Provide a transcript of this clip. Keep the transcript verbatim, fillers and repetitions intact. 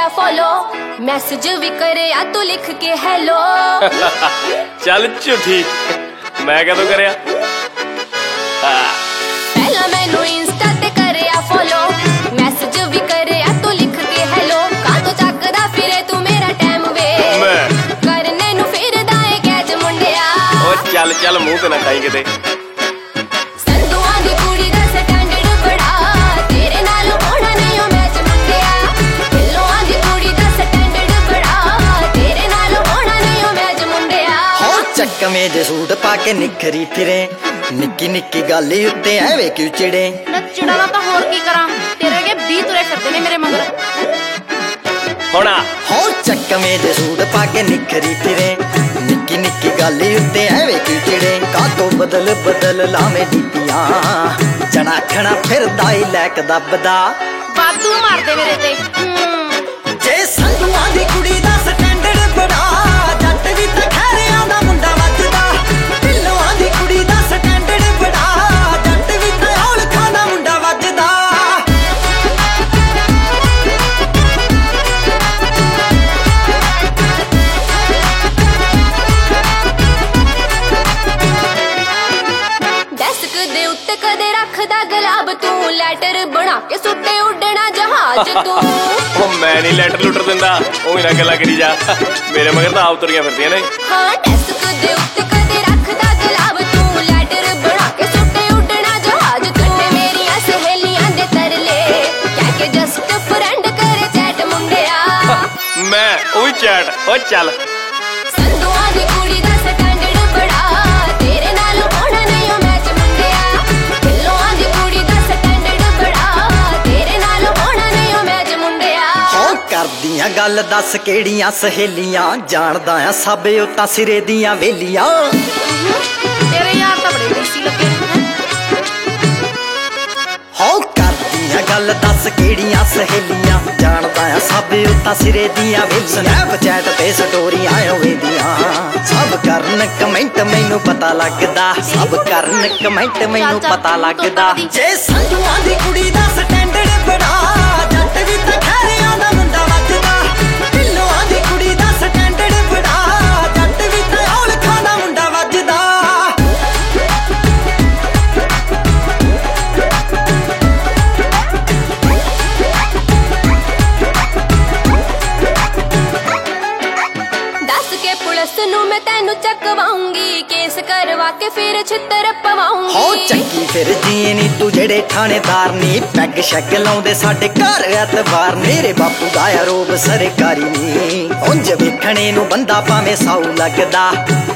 आ follow, message भी करे आ तू लिख के हेलो। चल झूठी, मैं कदों करया? पहला मैनू इंस्टा ते करे आ फॉलो, मैसेज भी करे आ तू लिख के हेलो। का तो चकदा फिरे तू मेरा टाइम वे, करने नू फिरदा ए कैच मुंडिया। ओ चल चल मुंह ते ना खाई किते। संधुआं दी कुड़ी दा स्टैंडर्ड बड़ा, तेरे नाल होना नहीं ओ मैच मुंडिया। ढिल्लों दी कुड़ी दा स्टैंडर्ड बड़ा, तेरे नाल होना नहीं ओ मैच मुंडिया। हो चक्कवे दे सूट पाके निखरी फिरे, निक्की निक्की गल उत्ते एवे क्यों चिड़े? चिड़ा ना तो होर की करा, तेरे अगे बीह तुरे फिरदे ने मेरे मगर। होना हो चक्कवे दे सूट पाके निखरी फिरे, निक्की निक्की गल उत्ते एवे क्यों चिड़े? का तो बदल बदल लावे डीपियां, जना खना फिरदा ही लैक दबदा। बादू मारदे मेरे ते। जे संधुआं दी कुड़ी दा स्टैंडर्ड बड़ा, जट भी तां खैरियां दा मुंडा वजदा। ढिल्लों दी कुड़ी दा स्टैंडर्ड बड़ा, जट भी तां औलखां दा मुंडा वजदा। डेस्क दे उत्ते कदे रखदा गुलाब तू, लैटर बना के सुट्टे उड़ना जहाज तू। ओ मैं नहीं लैटर लुटर दिंदा, ओही ना गल्लां करी जा। मेरे मगर तां आप तुरियां फिरदियां ने। हाँ डेस्क दे उत्ते कदे रखदा गुलाब तू, लैटर बना के सुट्टे उड़ना जहाज तू। मेरियां सहेलियां दे तरले कह के जस्ट फ्रेंड करे चैट मुंडिया। मैं ओही चैट। ओ चल संधुआं दी कुड़ी दा स्टैंडर्ड बड़ा, तेरे नाल होना नहीं ओ मैच मुंडिया। ढिल्लों दी कुड़ी दा स्टैंडर्ड बड़ा, तेरे नाल होना नहीं ओ मैच मुंडिया। हो करदियां गल दस केड़ियां सहेलियां, जानदा आ सब ओ तां सिरे दियां वेलियां। तेरे यार तां बड़े देसी लगे हैं। हो करदियां गल दस केड़ियां सहेलियां, जानदा आ सब ओ तां सिरे दियां वेलियां। स्नैपचैट ते स्टोरियां वेंदियां, सब करन कमेंट मैनू पता लगदा। सब करन कमेंट मैनू पता लगदा। जे संधुआं दी कुड़ी दा स्टैंडर्ड बड़ा, जट भी तां खैरियां दा मुंडा वजदा। ढिल्लों दी कुड़ी दा स्टैंडर्ड बड़ा, जट भी तां औलखां दा मुंडा वजदा। दस के पुलिस नू मैं तेनू चकवाऊंगी, केस करवा के फिर छित्तर पवाऊंगी। हो चंगी फिर जीनी तू जेड़े थानेदार नी, पैग शैग लाउंदे साडे घर एतवार। मेरे बापू दा रोब सरकारी नी, उंज वेखणे नू बंदा भावें साऊ लगदा।